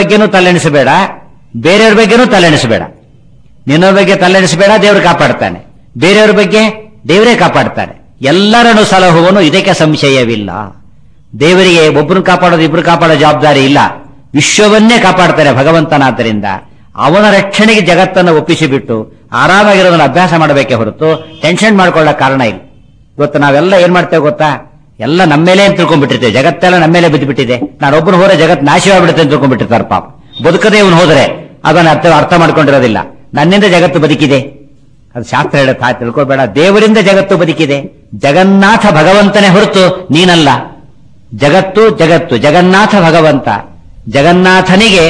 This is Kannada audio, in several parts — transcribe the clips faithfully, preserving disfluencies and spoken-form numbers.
ಬಗ್ಗೆನೂ ತಲೆಣಿಸಬೇಡ, ಬೇರೆಯವ್ರ ಬಗ್ಗೆನೂ ತಲೆಣಿಸಬೇಡ. ನಿನ್ನ ಬಗ್ಗೆ ತಲೆಣಿಸಬೇಡ, ದೇವರು ಕಾಪಾಡ್ತಾನೆ. ಬೇರೆಯವ್ರ ಬಗ್ಗೆ ದೇವರೇ ಕಾಪಾಡ್ತಾನೆ. ಎಲ್ಲರನ್ನು ಸಲಹುವನು, ಇದಕ್ಕೆ ಸಂಶಯವಿಲ್ಲ. ದೇವರಿಗೆ ಒಬ್ಬರು ಕಾಪಾಡೋದು ಇಬ್ರು ಕಾಪಾಡೋ ಜವಾಬ್ದಾರಿ ಇಲ್ಲ, ವಿಶ್ವವನ್ನೇ ಕಾಪಾಡ್ತಾರೆ ಭಗವಂತನಾದ್ದರಿಂದ. ಅವನ ರಕ್ಷಣೆಗೆ ಜಗತ್ತನ್ನು ಒಪ್ಪಿಸಿಬಿಟ್ಟು ಆರಾಮಾಗಿರೋದನ್ನ ಅಭ್ಯಾಸ ಮಾಡಬೇಕೇ ಹೊರತು ಟೆನ್ಷನ್ ಮಾಡ್ಕೊಳ್ಳೋ ಕಾರಣ ಇಲ್ಲ. ಇವತ್ತು ನಾವೆಲ್ಲ ಏನ್ ಮಾಡ್ತೇವೆ ಗೊತ್ತಾ? ಎಲ್ಲ ನಮ್ಮೇಲೆ ಅಂತ ತಿಳ್ಕೊಂಡ್ಬಿಟ್ಟಿರ್ತೇವೆ. ಜಗತ್ತೆಲ್ಲ ನಮ್ಮೇಲೆ ಬಿದ್ದುಬಿಟ್ಟಿದೆ. ನಾನೊಬ್ಬನು ಹೋದ್ರೆ ಜಗತ್ ನಾಶವಾಗ್ಬಿಡುತ್ತೆ ಅಂತ ತಿಳ್ಕೊಂಡ್ಬಿಟ್ಟಿರ್ತಾರೆ ಪಾಪ. ಬದುಕದೇ ಇವನು ಹೋದ್ರೆ ಅದನ್ನ ಅರ್ಥ ಅರ್ಥ ಮಾಡ್ಕೊಂಡಿರೋದಿಲ್ಲ. ನನ್ನಿಂದ ಜಗತ್ತು ಬದುಕಿದೆ, ಅದು ಶಾಸ್ತ್ರ ಹೇಳುತ್ತಾ ತಿಳ್ಕೊಬೇಡ. ದೇವರಿಂದ ಜಗತ್ತು ಬದುಕಿದೆ. ಜಗನ್ನಾಥ ಭಗವಂತನೇ ಹೊರತು ನೀನಲ್ಲ. ಜಗತ್ತು ಜಗತ್ತು ಜಗನ್ನಾಥ ಭಗವಂತ. ಜಗನ್ನಾಥನಿಗೆ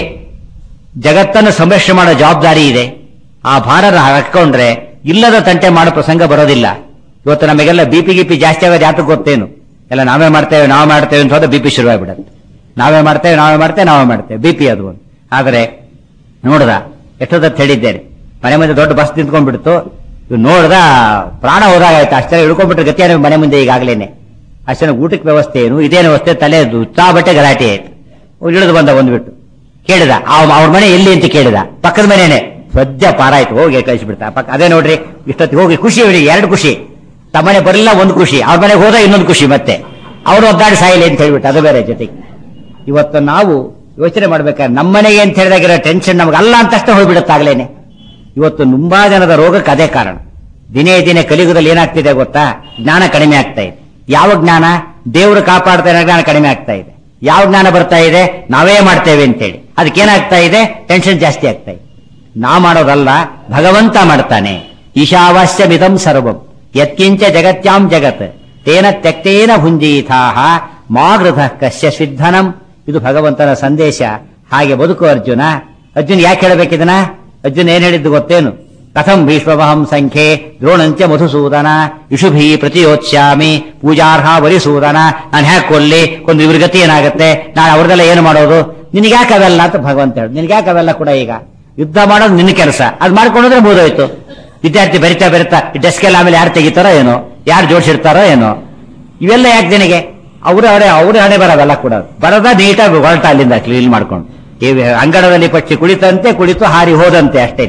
ಜಗತ್ತನ್ನು ಸಂರಕ್ಷಣೆ ಮಾಡೋ ಜವಾಬ್ದಾರಿ ಇದೆ. ಆ ಭಾರನ ಹಾಕೊಂಡ್ರೆ ಇಲ್ಲದ ತಂಟೆ ಮಾಡೋ ಪ್ರಸಂಗ ಬರೋದಿಲ್ಲ. ಇವತ್ತು ನಮಗೆಲ್ಲ ಬಿಪಿ ಗಿಪಿ ಜಾಸ್ತಿ ಆಗೋದು ಯಾತಕ್ಕೆ ಗೊತ್ತೇನು? ಎಲ್ಲ ನಾವೇ ಮಾಡ್ತೇವೆ ನಾವೇ ಮಾಡ್ತೇವೆ ಅಂತ ಹೋದ್ರೆ ಬಿಪಿ ಶುರುವಾಗ್ಬಿಡುತ್ತೆ. ನಾವೇ ಮಾಡ್ತೇವೆ ನಾವೇ ಮಾಡ್ತೇವೆ ನಾವೇ ಮಾಡ್ತೇವೆ ಬಿಪಿ ಅದು ಒಂದು. ಆದರೆ ನೋಡ್ದ ಎಷ್ಟೊತ್ತ ಹೇಳಿದ್ದೇನೆ, ಮನೆ ಮುಂದೆ ದೊಡ್ಡ ಬಸ್ ನಿಂತ್ಕೊಂಡ್ಬಿಡ್ತು. ಇವ್ ನೋಡ್ದ ಪ್ರಾಣ ಹೋದಾಗಾಯ್ತು. ಅಷ್ಟೆಲ್ಲ ಇಳ್ಕೊಂಡ್ಬಿಟ್ರೆ ಗತಿಯ ಮನೆ ಮುಂದೆ ಈಗಾಗಲೇನೆ. ಅಷ್ಟೇ ಊಟಕ್ಕೆ ವ್ಯವಸ್ಥೆ ಏನು ಇದೇನು ವ್ಯವಸ್ಥೆ, ತಲೆ ಉತ್ತಾ ಬಟ್ಟೆ ಗಲಾಟೆ ಆಯ್ತು. ಇಳಿದು ಬಂದ ಬಂದ್ಬಿಟ್ಟು ಕೇಳಿದ, ಅವ್ರ ಮನೆ ಎಲ್ಲಿ ಅಂತ ಕೇಳಿದ. ಪಕ್ಕದ ಮನೇನೆ. ಸದ್ಯ ಪಾರಾಯ್ತು, ಹೋಗಿ ಕಳಿಸ್ಬಿಡ್ತಾ ಪಕ್ಕ. ಅದೇ ನೋಡ್ರಿ ಇಷ್ಟೊತ್ತಿಗೆ ಹೋಗಿ ಖುಷಿ ಇವರಿಗೆ, ಎರಡು ಖುಷಿ. ತಮ್ಮನೆ ಬರಲಿಲ್ಲ ಒಂದು ಖುಷಿ, ಅವ್ರ ಮನೆಗೆ ಹೋದ ಇನ್ನೊಂದು ಖುಷಿ. ಮತ್ತೆ ಅವರು ಒದ್ದಾಡಿ ಸಾಯಿಲಿ ಅಂತ ಹೇಳ್ಬಿಟ್ಟು ಅದು ಬೇರೆ ಜೊತೆಗೆ. ಇವತ್ತು ನಾವು ಯೋಚನೆ ಮಾಡ್ಬೇಕಾದ್ರೆ ನಮ್ಮನೆಗೆ ಅಂತ ಹೇಳಿದಾಗಿರೋ ಟೆನ್ಷನ್ ನಮ್ಗೆ ಅಲ್ಲ ಅಂತಷ್ಟೇ ಹೋಗ್ಬಿಡುತ್ತಾಗ್ಲೇನೆ. ಇವತ್ತು ತುಂಬಾ ಜನದ ರೋಗಕ್ಕೆ ಅದೇ ಕಾರಣ. ದಿನೇ ದಿನೇ ಕಲಿಯುಗದಲ್ಲಿ ಏನಾಗ್ತಿದೆ ಗೊತ್ತಾ? ಜ್ಞಾನ ಕಡಿಮೆ ಆಗ್ತಾ ಇದೆ. ಯಾವ ಜ್ಞಾನ? ದೇವರು ಕಾಪಾಡ್ತಾ ಇರೋ ಜ್ಞಾನ ಕಡಿಮೆ ಆಗ್ತಾ ಇದೆ. ಯಾವ ಜ್ಞಾನ ಬರ್ತಾ ಇದೆ? ನಾವೇ ಮಾಡ್ತೇವೆ ಅಂತೇಳಿ. ಅದಕ್ಕೇನಾಗ್ತಾ ಇದೆ? ಟೆನ್ಷನ್ ಜಾಸ್ತಿ ಆಗ್ತಾ ಇದೆ. ನಾ ಮಾಡೋದಲ್ಲ, ಭಗವಂತ ಮಾಡ್ತಾನೆ. ಈಶಾವಾಸ್ಯಮಿದಂ ಸರ್ವಂ ಯತ್ಕಿಂಚ ಜಗತ್ಯಾಂ ಜಗತ್ ತೇನ ತ್ಯಕ್ತೇನ ಭುಂಜೀಥಾಹ ಮಾ ಗೃಧ ಕಶ್ಯ ಸಿದ್ಧನಂ. ಇದು ಭಗವಂತನ ಸಂದೇಶ. ಹಾಗೆ ಬದುಕು ಅರ್ಜುನ. ಅರ್ಜುನ ಯಾಕೆ ಹೇಳಬೇಕಿದನ? ಅರ್ಜುನ ಏನ್ ಹೇಳಿದ್ದು ಗೊತ್ತೇನು? ಕಥಂ ಭೀಷ್ಮವಹಂ ಸಂಖ್ಯೆ ದ್ರೋಣಂಚ ಮಧುಸೂದನ ಇಷುಭಿ ಪ್ರತಿಯೋಚ್ಯಾಮಿ ಪೂಜಾರ್ಹ ವರಿಸೂದನ. ನಾನು ಹ್ಯಾಕ್ ಕೊಲ್ಲಿ ಕೊಂದು ಇವ್ರ ಗತಿ ಏನಾಗುತ್ತೆ? ನಾನು ಅವ್ರದೆಲ್ಲ ಏನು ಮಾಡೋದು? ನಿನ್ಗ್ಯಾಕೆ ಅವೆಲ್ಲ ಅಂತ ಭಗವಂತ ಹೇಳಿ. ನಿನ್ಗ್ಯಾಕೆ ಅವೆಲ್ಲ ಕೂಡ? ಈಗ ಯುದ್ಧ ಮಾಡೋದು ನಿನ್ನ ಕೆಲಸ, ಅದು ಮಾಡ್ಕೊಂಡ್ರೆ ಮುಗಿದೋಯ್ತು. ವಿದ್ಯಾರ್ಥಿ ಬರಿತಾ ಬರಿತಾ ಡೆಸ್ಕ್ ಎಲ್ಲ ಆಮೇಲೆ ಯಾರು ತೆಗಿತಾರೋ ಏನೋ, ಯಾರು ಜೋಡಿಸಿರ್ತಾರೋ ಏನೋ, ಇವೆಲ್ಲ ಯಾಕೆ ನಿನಗೆ? ಅವ್ರ ಅವರೇ ಅವ್ರ ಹಣೆ ಬರೋದಲ್ಲ ಕೂಡ. ಬರದ ನೀಟಾಗಿ ಹೊರಟ ಅಲ್ಲಿಂದ ಕ್ಲೀನ್ ಮಾಡ್ಕೊಂಡು. ಈ ಅಂಗಡದಲ್ಲಿ ಪಕ್ಷಿ ಕುಳಿತಂತೆ ಕುಳಿತು ಹಾರಿ ಹೋದಂತೆ ಅಷ್ಟೇ.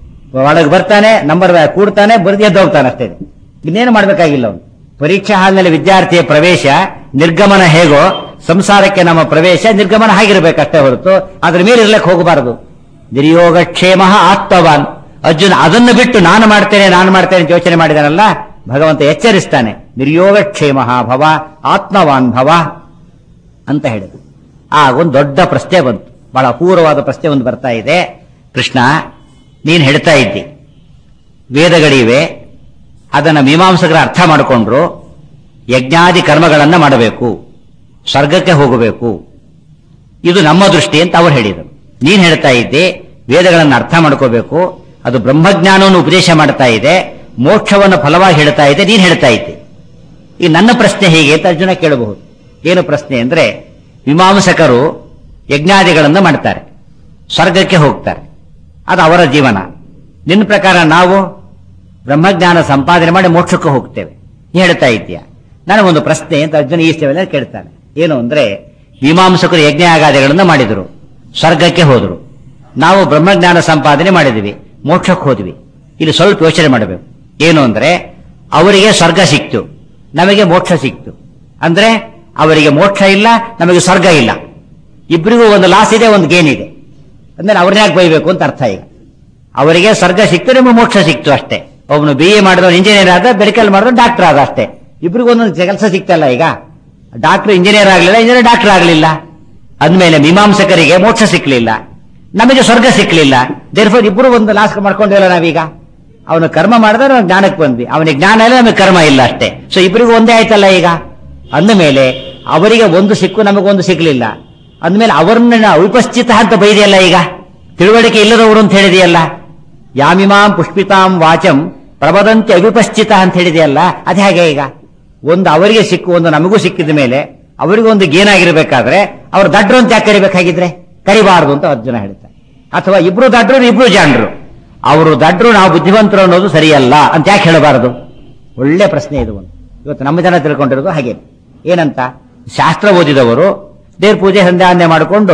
ಒಳಗೆ ಬರ್ತಾನೆ, ನಂಬರ್ ಕೂಡ್ತಾನೆ, ಬರ್ದು ಎದ್ದು ಹೋಗ್ತಾನೆ ಅಷ್ಟೇ. ಇನ್ನೇನು ಮಾಡ್ಬೇಕಾಗಿಲ್ಲ ಅವನು. ಪರೀಕ್ಷಾ ಹಾಲ್ನಲ್ಲಿ ವಿದ್ಯಾರ್ಥಿಯ ಪ್ರವೇಶ ನಿರ್ಗಮನ ಹೇಗೋ ಸಂಸಾರಕ್ಕೆ ನಮ್ಮ ಪ್ರವೇಶ ನಿರ್ಗಮನ ಆಗಿರ್ಬೇಕಷ್ಟೇ ಹೊರತು ಅದ್ರ ಮೇಲೆ ಇರ್ಲಕ್ಕೆ ಹೋಗಬಾರದು. ನಿರ್ಯೋಗಕ್ಷೇಮ ಆತ್ಮವಾನ್. ಅರ್ಜುನ ಅದನ್ನು ಬಿಟ್ಟು ನಾನು ಮಾಡ್ತೇನೆ ನಾನು ಮಾಡ್ತೇನೆ ಅಂತ ಯೋಚನೆ ಮಾಡಿದಾನಲ್ಲ, ಭಗವಂತ ಎಚ್ಚರಿಸ್ತಾನೆ. ನಿರ್ಯೋಗಕ್ಷೇಮ ಭವ ಆತ್ಮವಾನ್ ಭವ ಅಂತ ಹೇಳಿದ್ರು. ಆ ಒಂದು ದೊಡ್ಡ ಪ್ರಶ್ನೆ ಬಂತು, ಬಹಳ ಅಪೂರ್ವವಾದ ಪ್ರಶ್ನೆ ಒಂದು ಬರ್ತಾ ಇದೆ. ಕೃಷ್ಣ, ನೀನು ಹೇಳ್ತಾ ಇದ್ದಿ ವೇದಗಳಿವೆ, ಅದನ್ನ ಮೀಮಾಂಸಕರ ಅರ್ಥ ಮಾಡಿಕೊಂಡ್ರು ಯಜ್ಞಾದಿ ಕರ್ಮಗಳನ್ನ ಮಾಡಬೇಕು, ಸ್ವರ್ಗಕ್ಕೆ ಹೋಗಬೇಕು, ಇದು ನಮ್ಮ ದೃಷ್ಟಿ ಅಂತ ಅವರು ಹೇಳಿದರು. ನೀನ್ ಹೇಳ್ತಾ ಇದ್ದೆ ವೇದಗಳನ್ನು ಅರ್ಥ ಮಾಡ್ಕೋಬೇಕು, ಅದು ಬ್ರಹ್ಮಜ್ಞಾನವನ್ನು ಉಪದೇಶ ಮಾಡ್ತಾ ಇದೆ, ಮೋಕ್ಷವನ್ನು ಫಲವಾಗಿ ಹೇಳ್ತಾ ಇದೆ, ನೀನ್ ಹೇಳ್ತಾ ಇದ್ದೆ. ಈ ನನ್ನ ಪ್ರಶ್ನೆ ಹೇಗೆ ಅಂತ ಅರ್ಜುನ ಕೇಳಬಹುದು. ಏನು ಪ್ರಶ್ನೆ ಅಂದ್ರೆ, ಮೀಮಾಂಸಕರು ಯಜ್ಞಾದಿಗಳನ್ನು ಮಾಡ್ತಾರೆ, ಸ್ವರ್ಗಕ್ಕೆ ಹೋಗ್ತಾರೆ, ಅದು ಅವರ ಜೀವನ. ನಿನ್ನ ಪ್ರಕಾರ ನಾವು ಬ್ರಹ್ಮಜ್ಞಾನ ಸಂಪಾದನೆ ಮಾಡಿ ಮೋಕ್ಷಕ್ಕೆ ಹೋಗ್ತೇವೆ, ನೀ ಹೇಳ್ತಾ ಇದ್ದೀಯಾ? ನನಗೊಂದು ಪ್ರಶ್ನೆ ಅಂತ ಅರ್ಜುನ ಈ ಸೇವೆ ಕೇಳ್ತಾನೆ. ಏನು ಅಂದ್ರೆ, ಮೀಮಾಂಸಕರು ಯಜ್ಞ ಯಾಗಾದಿಗಳನ್ನು ಮಾಡಿದರು, ಸ್ವರ್ಗಕ್ಕೆ ಹೋದರು, ನಾವು ಬ್ರಹ್ಮಜ್ಞಾನ ಸಂಪಾದನೆ ಮಾಡಿದ್ವಿ, ಮೋಕ್ಷಕ್ಕೆ ಹೋದ್ವಿ. ಇಲ್ಲಿ ಸ್ವಲ್ಪ ಯೋಚನೆ ಮಾಡಬೇಕು. ಏನು ಅಂದ್ರೆ, ಅವರಿಗೆ ಸ್ವರ್ಗ ಸಿಕ್ತು, ನಮಗೆ ಮೋಕ್ಷ ಸಿಕ್ತು. ಅಂದ್ರೆ ಅವರಿಗೆ ಮೋಕ್ಷ ಇಲ್ಲ, ನಮಗೆ ಸ್ವರ್ಗ ಇಲ್ಲ. ಇಬ್ಬರಿಗೂ ಒಂದು ಲಾಸ್ ಇದೆ, ಒಂದು ಗೇನ್ ಇದೆ. ಅಂದ್ರೆ ಅವ್ರನ್ನ ಯಾಕೆ ಬೈಬೇಕು ಅಂತ ಅರ್ಥ. ಈಗ ಅವರಿಗೆ ಸ್ವರ್ಗ ಸಿಕ್ತು, ನಿಮಗೆ ಮೋಕ್ಷ ಸಿಕ್ತು ಅಷ್ಟೇ. ಒಬ್ಬನು ಬಿ ಎ ಮಾಡಿದವನು ಇಂಜಿನಿಯರ್ ಆದ, ಮೆಡಿಕಲ್ ಮಾಡಿದವನು ಡಾಕ್ಟರ್ ಆದ ಅಷ್ಟೇ. ಇಬ್ಬರಿಗೂ ಒಂದೊಂದು ಕೆಲಸ ಸಿಕ್ತಲ್ಲ. ಈಗ ಡಾಕ್ಟರ್ ಇಂಜಿನಿಯರ್ ಆಗಲಿಲ್ಲ, ಇಂಜಿನಿಯರ್ ಡಾಕ್ಟರ್ ಆಗಲಿಲ್ಲ. ಅಂದ್ಮೇಲೆ ಮೀಮಾಂಸಕರಿಗೆ ಮೋಕ್ಷ ಸಿಕ್ಕಲಿಲ್ಲ, ನಮಗೆ ಸ್ವರ್ಗ ಸಿಕ್ಕಲಿಲ್ಲ. ದೇರ್ಫೋರ್ ಇಬ್ಬರು ಒಂದು ಲಾಸ್ ಮಾಡ್ಕೊಂಡಿಲ್ಲ ನಾವೀಗ. ಅವನು ಕರ್ಮ ಮಾಡಿದ್ರೆ ನಾವು ಜ್ಞಾನಕ್ಕೆ ಬಂದ್ವಿ, ಅವನಿಗೆ ಜ್ಞಾನ ಇಲ್ಲ, ನಮಗೆ ಕರ್ಮ ಇಲ್ಲ ಅಷ್ಟೇ. ಸೊ ಇಬ್ಬರಿಗೂ ಒಂದೇ ಆಯ್ತಲ್ಲ ಈಗ. ಅಂದಮೇಲೆ ಅವರಿಗೆ ಒಂದು ಸಿಕ್ಕು, ನಮಗೊಂದು ಸಿಕ್ಕಲಿಲ್ಲ. ಅಂದ್ಮೇಲೆ ಅವರನ್ನ ವಿಪಶ್ಚಿತ ಅಂತ ಬೈದೆಯಲ್ಲ, ಈಗ ತಿಳುವಳಿಕೆ ಇಲ್ಲದವರು ಅಂತ ಹೇಳಿದೆಯಲ್ಲ. ಯಾಮಿಮಾಂ ಪುಷ್ಪಿತಾಂ ವಾಚಂ ಪ್ರಬದಂತೆ ಅವಿಪಶ್ಚಿತ ಅಂತ ಹೇಳಿದೆಯಲ್ಲ, ಅದೇ ಹಾಗೆ. ಈಗ ಒಂದು ಅವರಿಗೆ ಸಿಕ್ಕು, ಒಂದು ನಮಗೂ ಸಿಕ್ಕಿದ ಮೇಲೆ ಅವರಿಗೊಂದು ಗೇನಾಗಿರ್ಬೇಕಾದ್ರೆ ಅವ್ರು ದಡ್ರು ಅಂತ ಯಾಕೆ ಕರಿಬೇಕಾಗಿದ್ರೆ? ಕರಿಬಾರದು ಅಂತ ಅರ್ಜುನ ಹೇಳ್ತಾರೆ. ಅಥವಾ ಇಬ್ರು ದಡ್ರು ಇಬ್ರು ಜಾಣರು, ಅವರು ದಡ್ರು ನಾವು ಬುದ್ಧಿವಂತರು ಅನ್ನೋದು ಸರಿಯಲ್ಲ ಅಂತ ಯಾಕೆ ಹೇಳಬಾರದು? ಒಳ್ಳೆ ಪ್ರಶ್ನೆ ಇದು. ಒಂದು ಇವತ್ತು ನಮ್ಮ ಜನ ತಿಳ್ಕೊಂಡಿರೋದು ಹಾಗೆ. ಏನಂತ? ಶಾಸ್ತ್ರ ಓದಿದವರು ದೇವ್ರ ಪೂಜೆ ಸಂಧ್ಯಾವಂದನೆ ಮಾಡಿಕೊಂಡು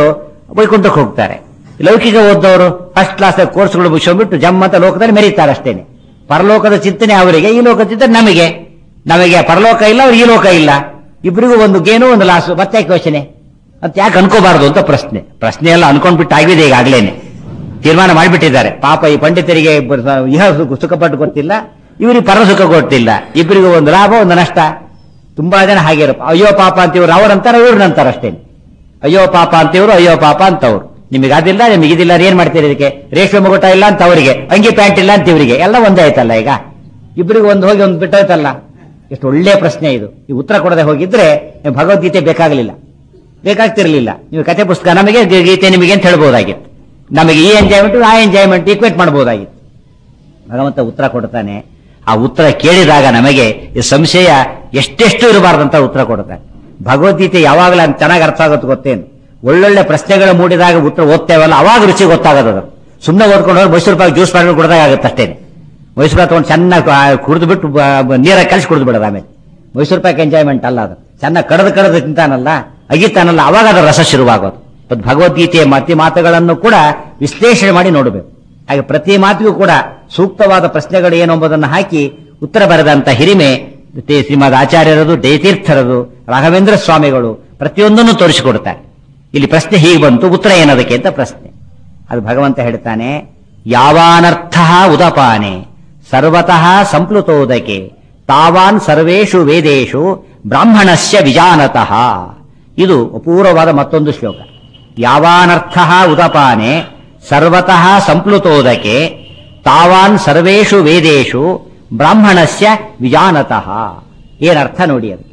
ವೈಕುಂಠಕ್ಕೆ ಹೋಗ್ತಾರೆ. ಲೌಕಿಕ ಓದ್ದವರು ಫಸ್ಟ್ ಕ್ಲಾಸ್ ಕೋರ್ಸ್ಗಳು ಮುಗಿಸ್ಕೊಂಡ್ಬಿಟ್ಟು ಜಮ್ಮ ಅಂತ ಲೋಕದಲ್ಲಿ ಮೆರೀತಾರೆ ಅಷ್ಟೇನೆ. ಪರಲೋಕದ ಚಿಂತನೆ ಅವರಿಗೆ, ಈ ಲೋಕದ ಚಿಂತನೆ ನಮಗೆ. ನಮಗೆ ಪರಲೋಕ ಇಲ್ಲ, ಅವ್ರಿಗೆ ಈ ಲೋಕ ಇಲ್ಲ. ಇಬ್ಬರಿಗೂ ಒಂದು ಗೇನು ಒಂದು ಲಾಸು. ಮತ್ತೆ ಯೋಚನೆ ಅಂತ ಯಾಕೆ ಅನ್ಕೋಬಾರದು ಅಂತ ಪ್ರಶ್ನೆ. ಪ್ರಶ್ನೆ ಎಲ್ಲ ಅನ್ಕೊಂಡ್ಬಿಟ್ಟು ಆಗಿದೆ ಈಗಾಗ್ಲೇನೆ. ತೀರ್ಮಾನ ಮಾಡಿಬಿಟ್ಟಿದ್ದಾರೆ. ಪಾಪ ಈ ಪಂಡಿತರಿಗೆ ಇಹ ಸುಖಪಟ್ಟು ಗೊತ್ತಿಲ್ಲ, ಇವರಿಗೆ ಪರ ಸುಖ ಗೊತ್ತಿಲ್ಲ. ಇಬ್ಬರಿಗೂ ಒಂದು ಲಾಭ ಒಂದು ನಷ್ಟ. ತುಂಬಾ ಜನ ಹಾಗೆ ಇರಪ್ಪ. ಅಯ್ಯೋ ಪಾಪ ಅಂತಿವ್ರು ಅವರಂತಾರ, ಇವ್ರನ್ನಂತಾರ ಅಷ್ಟೇನೆ. ಅಯ್ಯೋ ಪಾಪ ಅಂತಿವ್ರು, ಅಯ್ಯೋ ಪಾಪ ಅಂತವ್ರು. ನಿಮಗೆ ಅದಿಲ್ಲ, ನಿಮಗೆ ಇದಿಲ್ಲ, ಏನ್ ಮಾಡ್ತೀರಿ ಇದಕ್ಕೆ? ರೇಷ್ಮೆ ಮುಗುಟ ಇಲ್ಲ ಅಂತ ಅವರಿಗೆ, ಅಂಗಿ ಪ್ಯಾಂಟ್ ಇಲ್ಲ ಅಂತ ಇವರಿಗೆ, ಎಲ್ಲ ಒಂದೇ ಆಯ್ತಲ್ಲ ಈಗ. ಇಬ್ಬರಿಗೂ ಒಂದು ಹೋಗಿ ಒಂದು ಬಿಟ್ಟೋಯ್ತಲ್ಲ. ಎಷ್ಟು ಒಳ್ಳೆಯ ಪ್ರಶ್ನೆ ಇದು. ಈ ಉತ್ತರ ಕೊಡದೆ ಹೋಗಿದ್ರೆ ಭಗವದ್ಗೀತೆ ಬೇಕಾಗಲಿಲ್ಲ, ಬೇಕಾಗ್ತಿರ್ಲಿಲ್ಲ. ನೀವು ಕಥೆ ಪುಸ್ತಕ ನಮಗೆ, ಗೀತೆ ನಿಮಗೆ ಅಂತ ಹೇಳ್ಬೋದಾಗಿತ್ತು. ನಮಗೆ ಈ ಎಂಜಾಯ್ಮೆಂಟ್ ಆ ಎಂಜಾಯ್ಮೆಂಟ್ ಈಕ್ವೇಟ್ ಮಾಡಬಹುದಾಗಿತ್ತು. ಭಗವಂತ ಉತ್ತರ ಕೊಡ್ತಾನೆ. ಆ ಉತ್ತರ ಕೇಳಿದಾಗ ನಮಗೆ ಈ ಸಂಶಯ ಎಷ್ಟೆಷ್ಟು ಇರಬಾರ್ದಂತ ಉತ್ತರ ಕೊಡ್ತಾನೆ. ಭಗವದ್ಗೀತೆ ಯಾವಾಗಲೂ ಚೆನ್ನಾಗಿ ಅರ್ಥ ಆಗುತ್ತೆ ಗೊತ್ತೇನು? ಒಳ್ಳೊಳ್ಳೆ ಪ್ರಶ್ನೆಗಳು ಮೂಡಿದಾಗ ಉತ್ತರ ಓದ್ತೇವಲ್ಲ, ಅವಾಗ ರುಚಿ ಗೊತ್ತಾಗೋದು. ಸುಮ್ಮನೆ ಓದ್ಕೊಂಡು ಹೋಗಿ ಮೈಸೂರು ಪಾಕ್ ಜ್ಯೂಸ್ ಮಾಡ್ಕೊಂಡು ಕುಡ್ದಾಗ ಆಗುತ್ತೆ ಅಷ್ಟೇನೆ. ಮೈಸೂರು ಪಾಕ್ ತಗೊಂಡು ಚೆನ್ನಾಗಿ ಕುಡಿದು ಬಿಟ್ಟು ನೀರಾಗಿ ಕಲಿಸಿ ಕುಡಿದು ಬಿಡೋದು. ಆಮೇಲೆ ಮೈಸೂರು ಪಾಕ್ ಎಂಜಾಯ್ಮೆಂಟ್ ಅಲ್ಲ ಅದು. ಚೆನ್ನಾಗಿ ಕಡದು ಕಡದು ತಿಂತಾನಲ್ಲ, ಅಗಿತಾನಲ್ಲ, ಅವಾಗ ಅದರ ರಸ ಶುರುವಾಗೋದು. ಮತ್ತು ಭಗವದ್ಗೀತೆಯ ಪ್ರತಿ ಮಾತುಗಳನ್ನು ಕೂಡ ವಿಶ್ಲೇಷಣೆ ಮಾಡಿ ನೋಡಬೇಕು. ಹಾಗೆ ಪ್ರತಿ ಮಾತಿಗೂ ಕೂಡ ಸೂಕ್ತವಾದ ಪ್ರಶ್ನೆಗಳು ಏನು ಎಂಬುದನ್ನು ಹಾಕಿ ಉತ್ತರ ಬರೆದಂತ ಹಿರಿಮೆ ಶ್ರೀಮದ್ ಆಚಾರ್ಯರದು, ಜಯತೀರ್ಥರದು, ರಾಘವೇಂದ್ರ ಸ್ವಾಮಿಗಳು ಪ್ರತಿಯೊಂದನ್ನು ತೋರಿಸಿಕೊಡ್ತಾರೆ. ಇಲ್ಲಿ ಪ್ರಶ್ನೆ ಹೀಗೆ ಬಂತು, ಉತ್ತರ ಏನದಕ್ಕೆ ಅಂತ ಪ್ರಶ್ನೆ. ಅದು ಭಗವಂತ ಹೇಳ್ತಾನೆ, ಯಾವಾನರ್ಥ ಉದಪಾನೆ ಸರ್ವತಃ ಸಂಪ್ಲುತೋದಕೆ ತಾವಾನ್ ಸರ್ವೇಷು ವೇದೇಶು ಬ್ರಾಹ್ಮಣಸ್ಯ ವಿಜಾನತಃ. ಇದು ಅಪೂರ್ವವಾದ ಮತ್ತೊಂದು ಶ್ಲೋಕ. ಯಾವಾನರ್ಥ ಉದಪಾನೆ ಸರ್ವತಃ ಸಂಪ್ಲುತೋದಕೆ ತಾವಾನ್ ಸರ್ವೇಷು ವೇದೇಶು ಬ್ರಾಹ್ಮಣಸ್ಯ ವಿಜಾನತಃ. ಏನರ್ಥ ನೋಡಿ ಅದು.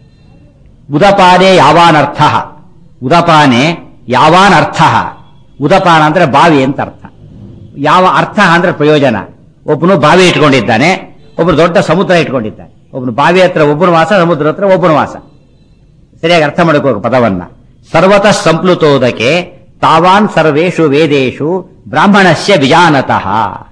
ಉದಪಾನೆ ಯಾವಾನರ್ಥ, ಉದಪಾನೆ ಯಾವಾನ್ ಅರ್ಥ. ಉದಪಾನ ಅಂದ್ರೆ ಬಾವಿ ಅಂತ ಅರ್ಥ. ಯಾವ ಅರ್ಥ ಅಂದ್ರೆ ಪ್ರಯೋಜನ. ಒಬ್ಬನು ಬಾವಿ ಇಟ್ಕೊಂಡಿದ್ದಾನೆ, ಒಬ್ಬನು ದೊಡ್ಡ ಸಮುದ್ರ ಇಟ್ಕೊಂಡಿದ್ದಾನೆ. ಒಬ್ಬನು ಬಾವಿ ಹತ್ರ ಒಬ್ಬನ ವಾಸ, ಸಮುದ್ರ ಹತ್ರ ಒಬ್ಬನ ವಾಸ. ಸರಿಯಾಗಿ ಅರ್ಥ ಮಾಡ್ಕೋಬೇಕು ಪದವನ್ನ. ಸರ್ವತಃ ಸಂಪ್ಲುತೋದಕ್ಕೆ ತಾವಾನ್ ಸರ್ವೇಷು ವೇದೇಶು ಬ್ರಾಹ್ಮಣಸ್ಯ ವಿಜಾನತಃ.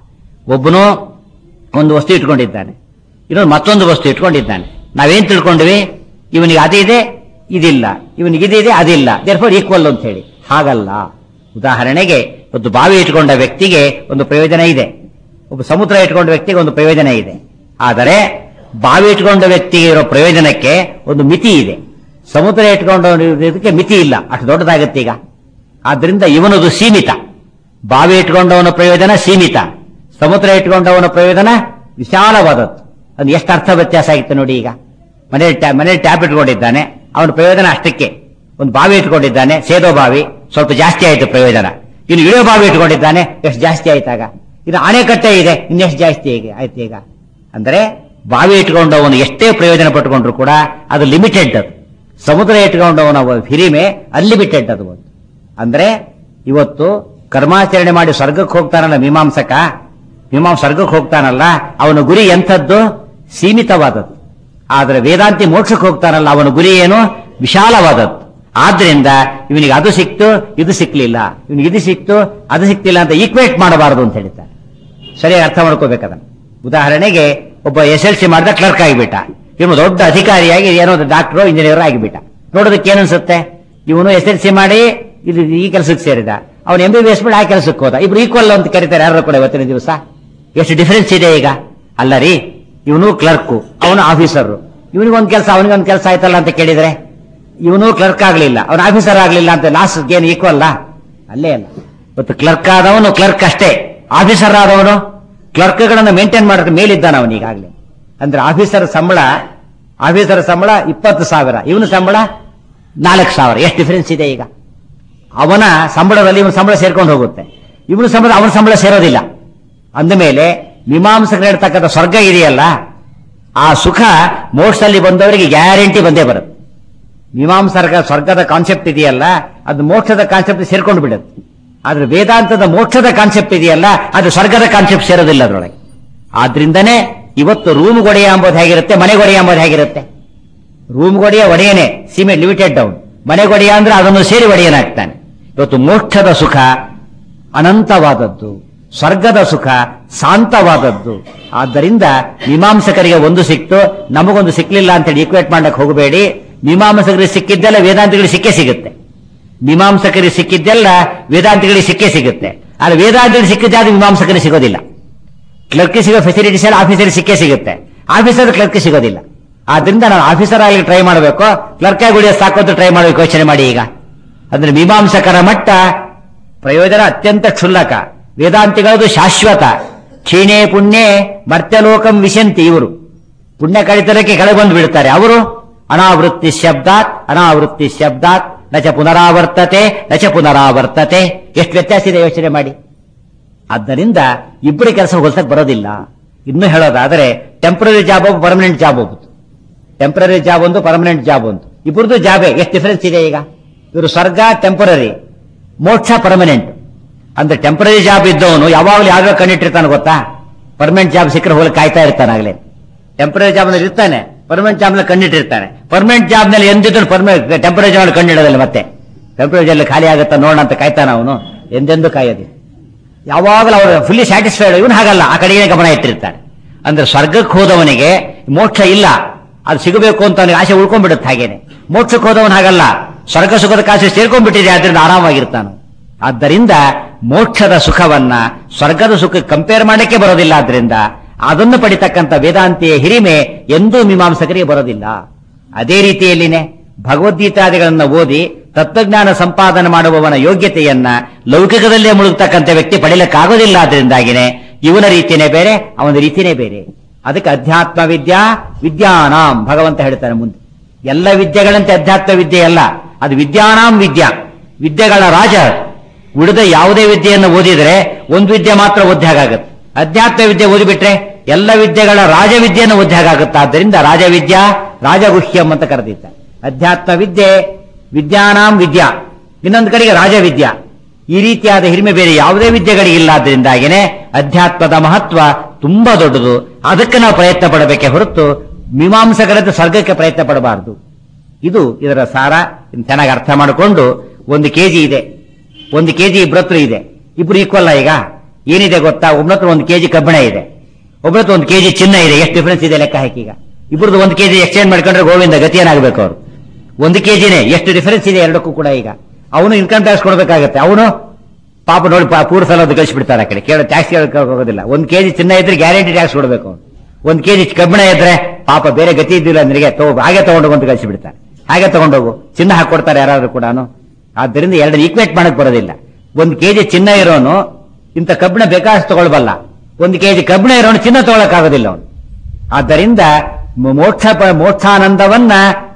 ಒಬ್ಬನು ಒಂದು ವಸ್ತು ಇಟ್ಕೊಂಡಿದ್ದಾನೆ, ಇನ್ನೊಂದು ಮತ್ತೊಂದು ವಸ್ತು ಇಟ್ಕೊಂಡಿದ್ದಾನೆ. ನಾವೇನ್ ತಿಳ್ಕೊಂಡ್ವಿ? ಇವನಿಗೆ ಅದಿದೆ ಇದಿಲ್ಲ, ಇವನಿಗೆ ಇದಿದೆ ಅದಿಲ್ಲ, ದೇರ್ಫೋರ್ ಈಕ್ವಲ್ ಅಂತ ಹೇಳಿ. ಹಾಗಲ್ಲ. ಉದಾಹರಣೆಗೆ ಒಂದು ಬಾವಿ ಇಟ್ಕೊಂಡ ವ್ಯಕ್ತಿಗೆ ಒಂದು ಪ್ರಯೋಜನ ಇದೆ, ಒಬ್ಬ ಸಮುದ್ರ ಇಟ್ಕೊಂಡ ವ್ಯಕ್ತಿಗೆ ಒಂದು ಪ್ರಯೋಜನ ಇದೆ. ಆದರೆ ಬಾವಿ ಇಟ್ಕೊಂಡ ವ್ಯಕ್ತಿಗೆ ಇರೋ ಪ್ರಯೋಜನಕ್ಕೆ ಒಂದು ಮಿತಿ ಇದೆ, ಸಮುದ್ರ ಇಟ್ಕೊಂಡವನಿಗೆ ಮಿತಿ ಇಲ್ಲ, ಅಷ್ಟು ದೊಡ್ಡದಾಗುತ್ತೆ ಈಗ. ಆದ್ರಿಂದ ಇವನದು ಸೀಮಿತ. ಬಾವಿ ಇಟ್ಕೊಂಡವನ ಪ್ರಯೋಜನ ಸೀಮಿತ, ಸಮುದ್ರ ಇಟ್ಕೊಂಡವನ ಪ್ರಯೋಜನ ವಿಶಾಲವಾದದ್ದು. ಅದು ಎಷ್ಟು ಅರ್ಥ ವ್ಯತ್ಯಾಸ ಆಗಿತ್ತು ನೋಡಿ. ಈಗ ಮನೇಲಿ ಮನೇಲಿ ಟ್ಯಾಪ್ ಇಟ್ಕೊಂಡಿದ್ದಾನೆ, ಅವನ ಪ್ರಯೋಜನ ಅಷ್ಟಕ್ಕೆ. ಒಂದು ಬಾವಿ ಇಟ್ಕೊಂಡಿದ್ದಾನೆ, ಸೇದೋ ಬಾವಿ, ಸ್ವಲ್ಪ ಜಾಸ್ತಿ ಆಯ್ತು ಪ್ರಯೋಜನ. ಇನ್ನು ಇಳಿಯೋ ಬಾವಿ ಇಟ್ಕೊಂಡಿದ್ದಾನೆ, ಎಷ್ಟು ಜಾಸ್ತಿ ಆಯ್ತಾಗ. ಇದು ಅಣೆಕಟ್ಟೆ ಇದೆ, ಇನ್ನೆಷ್ಟು ಜಾಸ್ತಿ ಆಯ್ತು ಈಗ. ಅಂದ್ರೆ ಬಾವಿ ಇಟ್ಕೊಂಡವನು ಎಷ್ಟೇ ಪ್ರಯೋಜನ ಪಟ್ಟುಕೊಂಡ್ರು ಕೂಡ ಅದು ಲಿಮಿಟೆಡ್. ಅದು ಸಮುದ್ರ ಇಟ್ಕೊಂಡವನ ಹಿರಿಮೆ ಅನ್ಲಿಮಿಟೆಡ್. ಅದು ಒಂದು ಅಂದ್ರೆ ಇವತ್ತು ಕರ್ಮಾಚರಣೆ ಮಾಡಿ ಸ್ವರ್ಗಕ್ಕೆ ಹೋಗ್ತಾನಲ್ಲ ಮೀಮಾಂಸಕ, ಮೀಮಾಂಸ ಸ್ವರ್ಗಕ್ಕೆ ಹೋಗ್ತಾನಲ್ಲ, ಅವನ ಗುರಿ ಎಂಥದ್ದು? ಸೀಮಿತವಾದದ್ದು. ಆದ್ರೆ ವೇದಾಂತಿ ಮೋಕ್ಷಕ್ಕೆ ಹೋಗ್ತಾನಲ್ಲ, ಅವನ ಗುರಿ ಏನು? ವಿಶಾಲವಾದದ್ದು. ಆದ್ರಿಂದ ಇವನಿಗೆ ಅದು ಸಿಕ್ತು, ಇದು ಸಿಕ್ಲಿಲ್ಲ, ಇವನಿಗೆ ಇದು ಸಿಕ್ತು, ಅದು ಸಿಕ್ತಿಲ್ಲ ಅಂತ ಈಕ್ವೇಟ್ ಮಾಡಬಾರದು ಅಂತ ಹೇಳ್ತಾರೆ. ಸರಿಯಾಗಿ ಅರ್ಥ ಮಾಡ್ಕೋಬೇಕದನ್ನ. ಉದಾಹರಣೆಗೆ ಒಬ್ಬ ಎಸ್ ಎಲ್ ಸಿ ಮಾಡಿದ ಕ್ಲರ್ಕ್ ಆಗಿಬಿಟ್ಟ, ಇವನು ದೊಡ್ಡ ಅಧಿಕಾರಿಯಾಗಿ ಏನೋ ಡಾಕ್ಟರ್ ಇಂಜಿನಿಯರ್ ಆಗಿಬಿಟ್ಟ. ನೋಡೋದಕ್ಕೆ ಏನನ್ಸುತ್ತೆ? ಇವನು ಎಸ್ ಎಲ್ ಸಿ ಮಾಡಿ ಇದು ಈ ಕೆಲಸಕ್ಕೆ ಸೇರಿದ, ಅವನು ಎಂ ಬಿ ಬಿ ಎಸ್ ಮಾಡಿ ಆ ಕೆಲಸಕ್ಕೆ ಹೋದ. ಇಬ್ರು ಈಕ್ವಲ್ ಅಂತ ಕರೀತಾರೆ ಯಾರು ಕೂಡ ಇವತ್ತಿನ ದಿವಸ. ಎಷ್ಟು ಡಿಫರೆನ್ಸ್ ಇದೆ ಈಗ. ಅಲ್ಲ ರೀ, ಇವನು ಕ್ಲರ್ಕು, ಅವನು ಆಫೀಸರ್. ಇವನಿಗೊಂದು ಕೆಲಸ ಅವನಿಗೊಂದು ಕೆಲಸ ಆಯ್ತಲ್ಲ ಅಂತ ಕೇಳಿದ್ರೆ, ಇವನು ಕ್ಲರ್ಕ್ ಆಗ್ಲಿಲ್ಲ, ಅವನು ಆಫೀಸರ್ ಆಗ್ಲಿಲ್ಲ ಅಂತ ಲಾಸ್ಟ್ ಏನು ಈಕ್ವಲ್? ಅಲ್ಲೇ ಅಲ್ಲ. ಇವತ್ತು ಕ್ಲರ್ಕ್ ಆದವನು ಕ್ಲರ್ಕ್ ಅಷ್ಟೇ, ಆಫೀಸರ್ ಆದವನು ಕ್ಲರ್ಕ್ಗಳನ್ನು ಮೇಂಟೈನ್ ಮಾಡೋದ್ರ ಮೇಲಿದ್ದಾನ ಅವನು ಈಗಾಗಲೇ. ಅಂದ್ರೆ ಆಫೀಸರ್ ಸಂಬಳ ಆಫೀಸರ್ ಸಂಬಳ ಇಪ್ಪತ್ತು ಸಾವಿರ, ಇವನು ಸಂಬಳ ನಾಲ್ಕು ಸಾವಿರ. ಎಷ್ಟು ಡಿಫರೆನ್ಸ್ ಇದೆ ಈಗ. ಅವನ ಸಂಬಳದಲ್ಲಿ ಇವನ ಸಂಬಳ ಸೇರ್ಕೊಂಡು ಹೋಗುತ್ತೆ, ಇವನು ಸಂಬಳ ಅವನ ಸಂಬಳ ಸೇರೋದಿಲ್ಲ. ಅಂದಮೇಲೆ ಮೀಮಾಂಸಕರು ಹೇಳ್ತಕ್ಕಂಥ ಸ್ವರ್ಗ ಇದೆಯಲ್ಲ, ಆ ಸುಖ ಮೋಕ್ಷದಲ್ಲಿ ಬಂದವರಿಗೆ ಗ್ಯಾರಂಟಿ ಬಂದೇ ಬರುತ್ತೆ. ಮೀಮಾಂಸಕ ಸ್ವರ್ಗದ ಕಾನ್ಸೆಪ್ಟ್ ಇದೆಯಲ್ಲ, ಅದು ಮೋಕ್ಷದ ಕಾನ್ಸೆಪ್ಟ್ ಸೇರ್ಕೊಂಡು ಬಿಡುತ್ತೆ. ಆದ್ರೆ ವೇದಾಂತದ ಮೋಕ್ಷದ ಕಾನ್ಸೆಪ್ಟ್ ಇದೆಯಲ್ಲ, ಅದು ಸ್ವರ್ಗದ ಕಾನ್ಸೆಪ್ಟ್ ಸೇರೋದಿಲ್ಲ ಅದರೊಳಗೆ. ಆದ್ರಿಂದನೇ ಇವತ್ತು ರೂಮ್ ಗೊಡೆಯ ಎಂಬುದು ಹೇಗಿರುತ್ತೆ, ಮನೆ ಗೊಡೆಯ ಎಂಬುದು ಹೇಗಿರುತ್ತೆ? ರೂಮ್ ಗೊಡೆಯ ಒಡೆಯನೇ ಸಿಮೆಂಟ್ ಲಿಮಿಟೆಡ್ ಡೌನ್, ಮನೆ ಗೊಡೆಯ ಅಂದ್ರೆ ಅದನ್ನು ಸೇರಿ ಒಡೆಯನಾಗ್ತಾನೆ. ಇವತ್ತು ಮೋಕ್ಷದ ಸುಖ ಅನಂತವಾದದ್ದು, ಸ್ವರ್ಗದ ಸುಖ ಶಾಂತವಾದದ್ದು. ಆದ್ದರಿಂದ ಮೀಮಾಂಸಕರಿಗೆ ಒಂದು ಸಿಕ್ತು, ನಮಗೊಂದು ಸಿಕ್ಲಿಲ್ಲ ಅಂತೇಳಿ ಈಕ್ವೇಟ್ ಮಾಡಕ್ಕೆ ಹೋಗಬೇಡಿ. ಮೀಮಾಂಸಕರಿಗೆ ಸಿಕ್ಕಿದ್ದೆಲ್ಲ ವೇದಾಂತಗಳಿಗೆ ಸಿಕ್ಕೇ ಸಿಗುತ್ತೆ. ಮೀಮಾಂಸಕರಿಗೆ ಸಿಕ್ಕಿದ್ದೆಲ್ಲ ವೇದಾಂತಿಗಳಿಗೆ ಸಿಕ್ಕೇ ಸಿಗುತ್ತೆ. ಆದ್ರೆ ವೇದಾಂತಿಗಳಿಗೆ ಸಿಕ್ಕಿದ್ದಾದ್ರೆ ಮೀಮಾಂಸಕರಿಗೆ ಸಿಗೋದಿಲ್ಲ. ಕ್ಲರ್ಕ್ ಸಿಗೋ ಫೆಸಿಲಿಟೀಸ್ ಎಲ್ಲ ಆಫೀಸರ್ ಸಿಕ್ಕೇ ಸಿಗುತ್ತೆ, ಆಫೀಸರ್ ಕ್ಲರ್ಕ್ ಸಿಗೋದಿಲ್ಲ. ಆದ್ರಿಂದ ನಾನು ಆಫೀಸರ್ ಆಗಲಿ ಟ್ರೈ ಮಾಡಬೇಕು, ಕ್ಲರ್ಕ್ ಆಗಿ ಉಳಿಯೋ ಸಾಕು ಅಂತ ಟ್ರೈ ಮಾಡಬೇಕು. ಯೋಚನೆ ಮಾಡಿ ಈಗ. ಅಂದ್ರೆ ಮೀಮಾಂಸಕರ ಮಟ್ಟ ಪ್ರಯೋಜನ ಅತ್ಯಂತ ಕ್ಷುಲ್ಲಕ, ವೇದಾಂತಿಗಳದು ಶಾಶ್ವತ. ಕ್ಷೀಣೆ ಪುಣ್ಯೆ ಮರ್ತ್ಯಲೋಕಂ ವಿಶಂತಿ. ಇವರು ಪುಣ್ಯ ಕಡಿತಲಕ್ಕೆ ಕೆಳಗೆ ಬಂದು ಬಿಡ್ತಾರೆ. ಅವರು ಅನಾವೃತ್ತಿ ಶಬ್ದಾತ್ ಅನಾವೃತ್ತಿ ಶಬ್ದಾತ್ ನಚ ಪುನರಾವರ್ತತೆ ನಚ ಪುನರಾವರ್ತತೆ. ಎಷ್ಟು ವ್ಯತ್ಯಾಸ ಇದೆ ಯೋಚನೆ ಮಾಡಿ. ಆದ್ದರಿಂದ ಇಬ್ಬರ ಕೆಲಸ ಹೋಲ್ಸಕ್ ಬರೋದಿಲ್ಲ. ಇನ್ನು ಹೇಳೋದಾದ್ರೆ ಟೆಂಪರರಿ ಜಾಬ್ ಒಬ್ಬ, ಪರ್ಮನೆಂಟ್ ಜಾಬ್ ಒಬ್ಬದು. ಟೆಂಪರರಿ ಜಾಬ್ ಒಂದು, ಪರ್ಮನೆಂಟ್ ಜಾಬ್ ಒಂದು. ಇಬ್ಬರದು ಜಾಬೇ. ಎಷ್ಟು ಡಿಫರೆನ್ಸ್ ಇದೆ ಈಗ. ಇವರು ಸ್ವರ್ಗ ಟೆಂಪರರಿ, ಮೋಕ್ಷ ಪರ್ಮನೆಂಟ್. ಅಂದ್ರೆ ಟೆಂಪರರಿ ಜಾಬ್ ಇದ್ದವನು ಯಾವಾಗಲೂ ಯಾವ್ಯಾವ ಕಂಡಿಟ್ಟಿರ್ತಾನೆ ಗೊತ್ತಾ? ಪರ್ಮನೆಂಟ್ ಜಾಬ್ ಸಿಕ್ಕರೆ ಹೋಗಿ ಕಾಯ್ತಾ ಇರ್ತಾನಾಗ್ಲೇ. ಟೆಂಪರರಿ ಜಾಬ್ ನಲ್ಲಿ ಇರ್ತಾನೆ, ಪರ್ಮನೆಂಟ್ ಜಾಬ್ ನಲ್ಲಿ ಕಂಡಿಟ್ಟಿರ್ತಾನೆ. ಪರ್ಮನೆಂಟ್ ಜಾಬ್ ನಲ್ಲಿ ಎಂದಿದ್ದು ಪರ್ಮನೆಂಟ್ ಟೆಂಪರರಿ ಜಾಬ್ ಕಂಡಿಡೋದಿಲ್ಲ. ಮತ್ತೆ ಟೆಂಪರರಿ ಜಾಬ್ ಖಾಲಿ ಆಗುತ್ತಾ ನೋಡೋಣ ಅಂತ ಕಾಯ್ತಾನ ಅವನು, ಎಂದೆಂದು ಕಾಯೋದಿಲ್ಲ. ಯಾವಾಗಲೂ ಅವರು ಫುಲ್ಲಿ ಸ್ಯಾಟಿಸ್ಫೈಡ್. ಇವನು ಹಾಗಲ್ಲ, ಆ ಕಡೆಗೆ ಗಮನ ಇಟ್ಟಿರ್ತಾನೆ. ಅಂದ್ರೆ ಸ್ವರ್ಗಕ್ಕೆ ಹೋದವನಿಗೆ ಮೋಕ್ಷ ಇಲ್ಲ, ಅದು ಸಿಗಬೇಕು ಅಂತ ಅವನಿಗೆ ಆಸೆ ಉಳ್ಕೊಂಡ್ಬಿಡುತ್ತೆ. ಹಾಗೇನೆ ಮೋಕ್ಷಕ್ಕೆ ಹೋದವನು ಹಾಗಲ್ಲ, ಸ್ವರ್ಗ ಸುಖದ ಕಾಸು ಸೇರ್ಕೊಂಡ್ಬಿಟ್ಟಿದೆ, ಆದ್ರಿಂದ ಆರಾಮಾಗಿರ್ತಾನು. ಆದ್ದರಿಂದ ಮೋಕ್ಷದ ಸುಖವನ್ನ ಸ್ವರ್ಗದ ಸುಖಕ್ಕೆ ಕಂಪೇರ್ ಮಾಡಕ್ಕೆ ಬರೋದಿಲ್ಲ. ಆದ್ರಿಂದ ಅದನ್ನು ಪಡಿತಕ್ಕಂಥ ವೇದಾಂತಿಯ ಹಿರಿಮೆ ಎಂದೂ ಮೀಮಾಂಸಕರಿಗೆ ಬರೋದಿಲ್ಲ. ಅದೇ ರೀತಿಯಲ್ಲಿನೇ ಭಗವದ್ಗೀತಾದಿಗಳನ್ನ ಓದಿ ತತ್ವಜ್ಞಾನ ಸಂಪಾದನೆ ಮಾಡುವವನ ಯೋಗ್ಯತೆಯನ್ನ ಲೌಕಿಕದಲ್ಲೇ ಮುಳುಗ್ತಕ್ಕಂಥ ವ್ಯಕ್ತಿ ಪಡಿಲಿಕ್ಕಾಗೋದಿಲ್ಲ. ಆದ್ರಿಂದಾಗಿನೇ ಇವನ ರೀತಿನೇ ಬೇರೆ, ಅವನ ರೀತಿನೇ ಬೇರೆ. ಅದಕ್ಕೆ ಅಧ್ಯಾತ್ಮ ವಿದ್ಯಾ ವಿದ್ಯಾನಾಂ ಭಗವಂತ ಹೇಳ್ತಾನೆ ಮುಂದೆ. ಎಲ್ಲ ವಿದ್ಯೆಗಳಂತೆ ಅಧ್ಯಾತ್ಮ ವಿದ್ಯೆ ಅಲ್ಲ, ಅದು ವಿದ್ಯಾನಾಂ ವಿದ್ಯಾ, ವಿದ್ಯೆಗಳ ರಾಜ. ಉಳಿದ ಯಾವುದೇ ವಿದ್ಯೆಯನ್ನು ಓದಿದ್ರೆ ಒಂದು ವಿದ್ಯೆ ಮಾತ್ರ ಓದ್ಯಾಗುತ್ತೆ. ಅಧ್ಯಾತ್ಮ ವಿದ್ಯೆ ಓದಿಬಿಟ್ರೆ ಎಲ್ಲ ವಿದ್ಯೆಗಳ ರಾಜವಿದ್ಯೆಯನ್ನು ಓದ್ಯಾಗುತ್ತೆ. ಆದ್ದರಿಂದ ರಾಜವಿದ್ಯಾ ರಾಜಗುಹ್ಯಂ ಅಂತ ಕರೆದಿದ್ದಾರೆ. ಅಧ್ಯಾತ್ಮ ವಿದ್ಯೆ ವಿದ್ಯಾನಾಂ ವಿದ್ಯಾ, ಇನ್ನೊಂದು ಕಡೆಗೆ ರಾಜವಿದ್ಯಾ. ಈ ರೀತಿಯಾದ ಹಿರಿಮೆ ಬೇರೆ ಯಾವುದೇ ವಿದ್ಯೆಗಳಿಗೆ ಇಲ್ಲ. ಆದ್ರಿಂದಾಗಿನೇ ಅಧ್ಯಾತ್ಮದ ಮಹತ್ವ ತುಂಬಾ ದೊಡ್ಡದು. ಅದಕ್ಕೆ ನಾವು ಪ್ರಯತ್ನ ಪಡಬೇಕೆ ಹೊರತು ಮೀಮಾಂಸಕರಂತೆ ಸ್ವರ್ಗಕ್ಕೆ ಪ್ರಯತ್ನ ಪಡಬಾರದು. ಇದು ಇದರ ಸಾರ. ಚೆನ್ನಾಗಿ ಅರ್ಥ ಮಾಡಿಕೊಂಡು, ಒಂದು ಕೆಜಿ ಇದೆ, ಒಂದು ಕೆಜಿ ಇಬ್ಬರ ಹತ್ರ ಇದೆ, ಇಬ್ರು ಈಕ್ವಲ್. ಈಗ ಏನಿದೆ ಗೊತ್ತಾ? ಒಬ್ಬನ ಹತ್ರ ಒಂದು ಕೆಜಿ ಕಬ್ಬಿಣ ಇದೆ, ಒಬ್ಬನ ಹತ್ರ ಒಂದು ಕೆಜಿ ಚಿನ್ನ ಇದೆ. ಎಷ್ಟು ಡಿಫರೆನ್ಸ್ ಇದೆ ಲೆಕ್ಕ ಹಾಕಿ. ಈಗ ಇಬ್ಬರದು ಒಂದು ಕೆಜಿ ಎಕ್ಸ್ಚೇಂಜ್ ಮಾಡ್ಕೊಂಡ್ರೆ ಗೋವಿಂದ ಗತಿ ಏನಾಗಬೇಕು? ಅವರು ಒಂದು ಕೆಜಿನೇ, ಎಷ್ಟು ಡಿಫರೆನ್ಸ್ ಇದೆ ಎರಡಕ್ಕೂ ಕೂಡ. ಈಗ ಅವನು ಇನ್ಕಮ್ ಟ್ಯಾಕ್ಸ್ ಕೊಡಬೇಕಾಗತ್ತೆ, ಅವನು ಪಾಪ ನೋಡಿ ಪೂರ್ ಸಲ ಅದು ಕಳಿಸ್ಬಿಡ್ತಾರೆ ಆ ಕಡೆ, ಕೇಳೋ ಟ್ಯಾಕ್ಸ್ ಕೇಳಕ್ಕೆ ಹೋಗೋದಿಲ್ಲ. ಒಂದು ಕೆಜಿ ಚಿನ್ನ ಇದ್ರೆ ಗ್ಯಾರಂಟಿ ಟ್ಯಾಕ್ಸ್ ಕೊಡಬೇಕು. ಒಂದು ಕೆಜಿ ಕಬ್ಬಿಣ ಇದ್ರೆ ಪಾಪ ಬೇರೆ ಗತಿ ಇದ್ದಿಲ್ಲ ಅಂದ್ರೆ ತಗೋ ಹಾಗೆ ತಗೊಂಡೋಗು ಅಂತ ಕಳಿಸಿಬಿಡ್ತಾರೆ. ಹಾಗೆ ತಗೊಂಡೋಗು ಚಿನ್ನ ಹಾಕೊಡ್ತಾರೆ ಯಾರಾದ್ರೂ ಕೂಡ. ಆದ್ದರಿಂದ ಎರಡು ಈಕ್ವೇಟ್ ಮಾಡಕ್ ಬರೋದಿಲ್ಲ. ಒಂದು ಕೆಜಿ ಚಿನ್ನ ಇರೋನು ಇಂಥ ಕಬ್ಬಿಣ ಬೇಕಾದಷ್ಟು ತಗೊಳ್ಬಲ್ಲ, ಒಂದು ಕೆಜಿ ಕಬ್ಬಿಣ ಇರೋನು ಚಿನ್ನ ತಗೊಳಕ್ಕಾಗೋದಿಲ್ಲ ಅವನು. ಆದ್ದರಿಂದ ಮೋಕ್ಷ ಮೋಕ್ಷಾನಂದವನ್ನ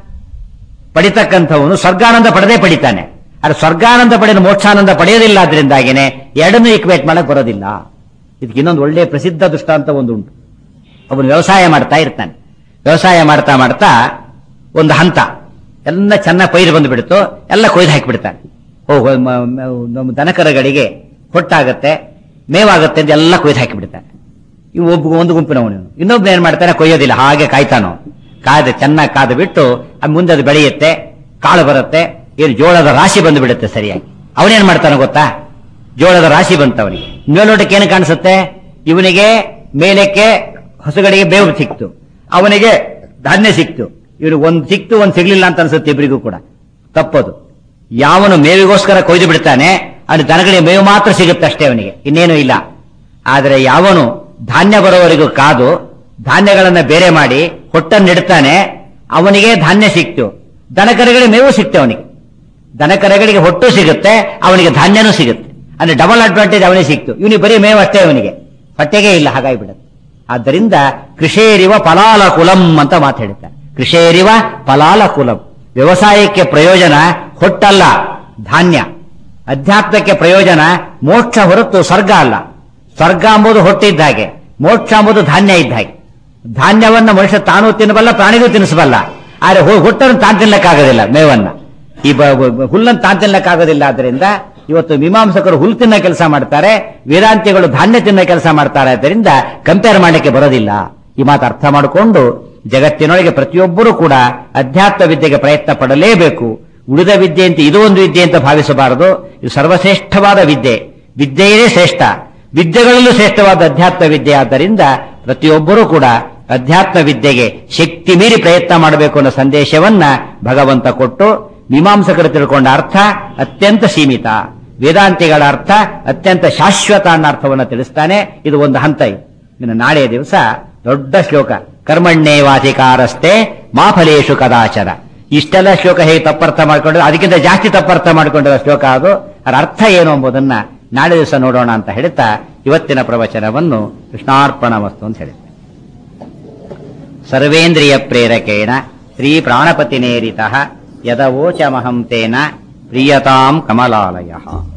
ಪಡಿತಕ್ಕಂಥವನು ಸ್ವರ್ಗಾನಂದ ಪಡೆದೇ ಪಡಿತಾನೆ. ಆದ್ರೆ ಸ್ವರ್ಗಾನಂದ ಪಡೆದ ಮೋಕ್ಷಾನಂದ ಪಡೆಯೋದಿಲ್ಲ. ಆದ್ರಿಂದಾಗಿನೇ ಎರಡನ್ನೂ ಈಕ್ವೇಟ್ ಮಾಡಕ್ ಬರೋದಿಲ್ಲ. ಇದಕ್ಕೆ ಇನ್ನೊಂದು ಒಳ್ಳೆಯ ಪ್ರಸಿದ್ಧ ದೃಷ್ಟಾಂತ ಒಂದು ಉಂಟು. ಅವನು ವ್ಯವಸಾಯ ಮಾಡ್ತಾ ಇರ್ತಾನೆ. ವ್ಯವಸಾಯ ಮಾಡ್ತಾ ಮಾಡ್ತಾ ಒಂದು ಹಂತ ಎಲ್ಲ ಚೆನ್ನಾಗಿ ಪೈರು ಬಂದು ಬಿಡ್ತು, ಎಲ್ಲ ಕೊಯ್ದು ಹಾಕಿಬಿಡ್ತಾನೆ. ಓ ನಮ್ಮ ದನಕರಗಳಿಗೆ ಹೊಟ್ಟಾಗತ್ತೆ, ಮೇವಾಗತ್ತೆ ಅಂತ ಎಲ್ಲ ಕೊಯ್ದು ಹಾಕಿಬಿಡ್ತಾನೆ. ಇವು ಒಬ್ಬ ಒಂದು ಗುಂಪಿನವನು. ಇನ್ನೊಬ್ಬ ಏನ್ ಮಾಡ್ತಾನೆ? ಕೊಯ್ಯೋದಿಲ್ಲ, ಹಾಗೆ ಕಾಯ್ತಾನೋ. ಕಾಯ್ದು ಚೆನ್ನಾಗಿ ಕಾದು ಬಿಟ್ಟು ಮುಂದೆ ಅದು ಬೆಳೆಯುತ್ತೆ, ಕಾಳು ಬರುತ್ತೆ, ಏನು ಜೋಳದ ರಾಶಿ ಬಂದು ಬಿಡುತ್ತೆ ಸರಿಯಾಗಿ. ಅವನೇನ್ ಮಾಡ್ತಾನೆ ಗೊತ್ತಾ? ಜೋಳದ ರಾಶಿ ಬಂತವನಿಗೆ. ಮೇಲ್ನೋಟಕ್ಕೆ ಏನು ಕಾಣಿಸುತ್ತೆ? ಇವನಿಗೆ ಮೇಲಕ್ಕೆ ಹಸುಗಳಿಗೆ ಬೇವು ಸಿಕ್ತು, ಅವನಿಗೆ ಧಾನ್ಯ ಸಿಕ್ತು. ಇವನು ಒಂದ್ ಸಿಕ್ತು ಒಂದ್ ಸಿಗ್ಲಿಲ್ಲ ಅಂತ ಅನ್ಸುತ್ತೆ ಇಬ್ಬರಿಗೂ ಕೂಡ. ತಪ್ಪದು. ಯಾವನು ಮೇವಿಗೋಸ್ಕರ ಕೊಯ್ದು ಬಿಡ್ತಾನೆ ಅದು ದನಗಳಿಗೆ ಮೇವು ಮಾತ್ರ ಸಿಗುತ್ತೆ ಅಷ್ಟೇ, ಅವನಿಗೆ ಇನ್ನೇನು ಇಲ್ಲ. ಆದರೆ ಯಾವನು ಧಾನ್ಯ ಬರೋವರೆಗೂ ಕಾದು ಧಾನ್ಯಗಳನ್ನ ಬೇರೆ ಮಾಡಿ ಹೊಟ್ಟನ್ನು ಇಡ್ತಾನೆ, ಅವನಿಗೆ ಧಾನ್ಯ ಸಿಕ್ತು, ದನಕರಗಳಿಗೆ ಮೇವು ಸಿಕ್ತೆ. ಅವನಿಗೆ ದನಕರಗಳಿಗೆ ಹೊಟ್ಟು ಸಿಗುತ್ತೆ, ಅವನಿಗೆ ಧಾನ್ಯನೂ ಸಿಗುತ್ತೆ. ಅಂದ್ರೆ ಡಬಲ್ ಅಡ್ವಾಂಟೇಜ್ ಅವನಿಗೆ ಸಿಕ್ತು. ಇವನಿಗೆ ಬರೀ ಮೇವು ಅಷ್ಟೇ, ಅವನಿಗೆ ಹೊಟ್ಟೆಗೆ ಇಲ್ಲ, ಹಾಗಾಗಿ ಬಿಡುತ್ತೆ. ಆದ್ದರಿಂದ ಕೃಷೇರಿವ ಫಲಾಲ ಕುಲಂ ಅಂತ ಮಾತಾಡುತ್ತಾರೆ. ಕೃಷೇರಿವ ಫಲಾಲ ಕುಲಂ. ವ್ಯವಸಾಯಕ್ಕೆ ಪ್ರಯೋಜನ ಹೊಟ್ಟಲ್ಲ, ಧಾನ್ಯ. ಅಧ್ಯಾತ್ಮಕ್ಕೆ ಪ್ರಯೋಜನ ಮೋಕ್ಷ ಹೊರತು ಸ್ವರ್ಗ ಅಲ್ಲ. ಸ್ವರ್ಗ ಎಂಬುದು ಹೊಟ್ಟಿದ್ದ ಹಾಗೆ, ಮೋಕ್ಷ ಎಂಬುದು ಧಾನ್ಯ ಇದ್ದ ಹಾಗೆ. ಧಾನ್ಯವನ್ನ ಮನುಷ್ಯ ತಾನು ತಿನ್ನಬಲ್ಲ, ಪ್ರಾಣಿಗೂ ತಿನ್ನಿಸಬಲ್ಲ. ಆದ್ರೆ ಹೊಟ್ಟನ್ನು ತಾನು ತಿನ್ನಕ್ಕಾಗೋದಿಲ್ಲ, ಮೇವನ್ನ ಈ ಹುಲ್ಲನ್ನು ತಾನು ತಿನ್ನಕ್ಕಾಗೋದಿಲ್ಲ. ಆದ್ರಿಂದ ಇವತ್ತು ಮೀಮಾಂಸಕರು ಹುಲ್ಲು ತಿನ್ನ ಕೆಲಸ ಮಾಡ್ತಾರೆ, ವೇದಾಂತಿಗಳು ಧಾನ್ಯ ತಿನ್ನ ಕೆಲಸ ಮಾಡ್ತಾರೆ. ಆದ್ದರಿಂದ ಕಂಪೇರ್ ಮಾಡಲಿಕ್ಕೆ ಬರೋದಿಲ್ಲ. ಈ ಮಾತು ಅರ್ಥ ಮಾಡಿಕೊಂಡು ಜಗತ್ತಿನೊಳಗೆ ಪ್ರತಿಯೊಬ್ಬರೂ ಕೂಡ ಅಧ್ಯಾತ್ಮ ವಿದ್ಯೆಗೆ ಪ್ರಯತ್ನ ಪಡಲೇಬೇಕು. ಉಳಿದ ವಿದ್ಯೆ ಅಂತ ಇದು ಒಂದು ವಿದ್ಯೆ ಅಂತ ಭಾವಿಸಬಾರದು. ಇದು ಸರ್ವಶ್ರೇಷ್ಠವಾದ ವಿದ್ಯೆ. ವಿದ್ಯೆಯೇ ಶ್ರೇಷ್ಠ, ವಿದ್ಯೆಗಳಲ್ಲೂ ಶ್ರೇಷ್ಠವಾದ ಅಧ್ಯಾತ್ಮ ವಿದ್ಯೆ. ಆದ್ದರಿಂದ ಪ್ರತಿಯೊಬ್ಬರೂ ಕೂಡ ಅಧ್ಯಾತ್ಮ ವಿದ್ಯೆಗೆ ಶಕ್ತಿ ಮೀರಿ ಪ್ರಯತ್ನ ಮಾಡಬೇಕು ಅನ್ನೋ ಸಂದೇಶವನ್ನ ಭಗವಂತ ಕೊಟ್ಟು ಮೀಮಾಂಸಕರು ತಿಳ್ಕೊಂಡ ಅರ್ಥ ಅತ್ಯಂತ ಸೀಮಿತ, ವೇದಾಂತಿಗಳ ಅರ್ಥ ಅತ್ಯಂತ ಶಾಶ್ವತ ಅನ್ನೋ ಅರ್ಥವನ್ನು ತಿಳಿಸ್ತಾನೆ. ಇದು ಒಂದು ಹಂತ. ಇನ್ನು ನಾಳೆಯ ದಿವಸ ದೊಡ್ಡ ಶ್ಲೋಕ, ಕರ್ಮಣ್ಯೇವಾಧಿಕಾರಸ್ತೆ ಮಾ ಫಲೇಶು ಕದಾಚರ. ಇಷ್ಟೆಲ್ಲ ಶ್ಲೋಕ ಹೇಗೆ ತಪ್ಪರ್ಥ ಮಾಡ್ಕೊಂಡ್ರೆ ಅದಕ್ಕಿಂತ ಜಾಸ್ತಿ ತಪ್ಪರ್ಥ ಮಾಡ್ಕೊಂಡಿರೋ ಶ್ಲೋಕ ಅದು. ಅದರ ಅರ್ಥ ಏನು ಎಂಬುದನ್ನ ನಾಳೆ ದಿವಸ ನೋಡೋಣ ಅಂತ ಹೇಳ್ತಾ ಇವತ್ತಿನ ಪ್ರವಚನವನ್ನು ಕೃಷ್ಣಾರ್ಪಣಮಸ್ತು ಅಂತ ಹೇಳಿ, ಸರ್ವೇಂದ್ರಿಯ ಪ್ರೇರಕೇಣ ಶ್ರೀ ಪ್ರಾಣಪತಿನೇರಿತಃ ಯದವೋಚಮಹಂ ತೇನ ಪ್ರಿಯತಾಂ ಕಮಲಾಲಯಃ.